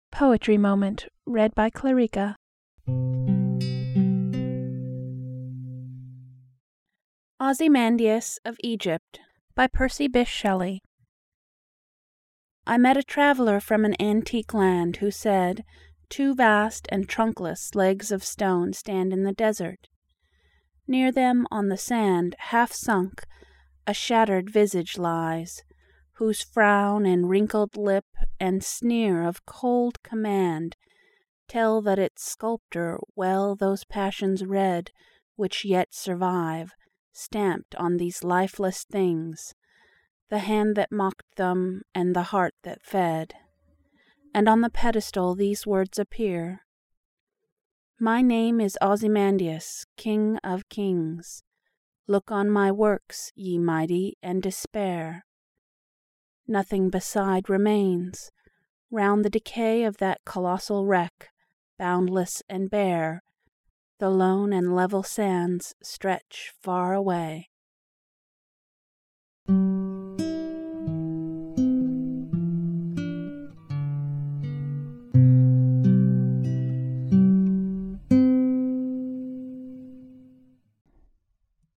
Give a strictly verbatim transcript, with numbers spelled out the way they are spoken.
Poetry Moment, read by Clarica. Ozymandias of Egypt, by Percy Bysshe Shelley. I met a traveller from an antique land, who said, "Two vast and trunkless legs of stone stand in the desert. Near them, on the sand, half sunk, a shattered visage lies, whose frown and wrinkled lip and sneer of cold command tell that its sculptor well those passions read which yet survive, stamped on these lifeless things, the hand that mocked them and the heart that fed. And on the pedestal these words appear: My name is Ozymandias, King of Kings. Look on my works, ye mighty, and despair. Nothing beside remains. Round the decay of that colossal wreck, boundless and bare, the lone and level sands stretch far away."